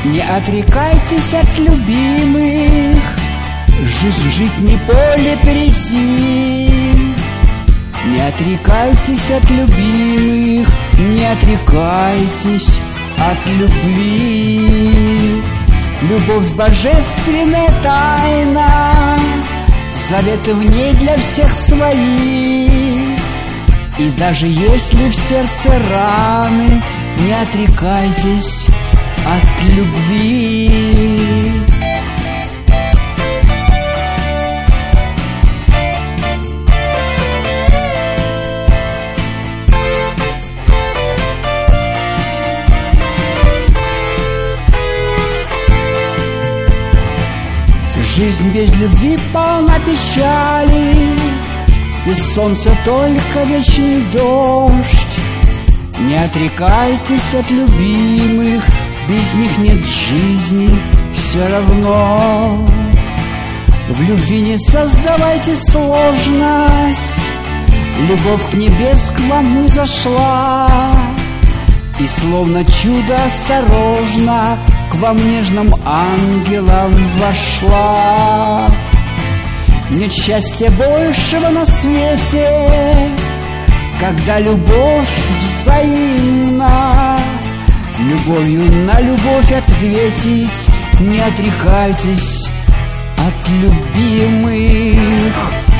Не отрекайтесь от любимых, жизнь жить не поле перейти. Не отрекайтесь от любимых, не отрекайтесь от любви. Любовь божественная тайна, заветы в ней для всех свои. И даже если в сердце раны, не отрекайтесь от любви. Жизнь без любви полна печали, без солнца только вечный дождь. Не отрекайтесь от любимых, без них нет жизни все равно. В любви не создавайте сложность, любовь к небес к вам не зашла. И словно чудо осторожно к вам нежным ангелом вошла. Нет счастья большего на свете, когда любовь взаимна. Любовью на любовь ответить, не отрекайтесь от любимых.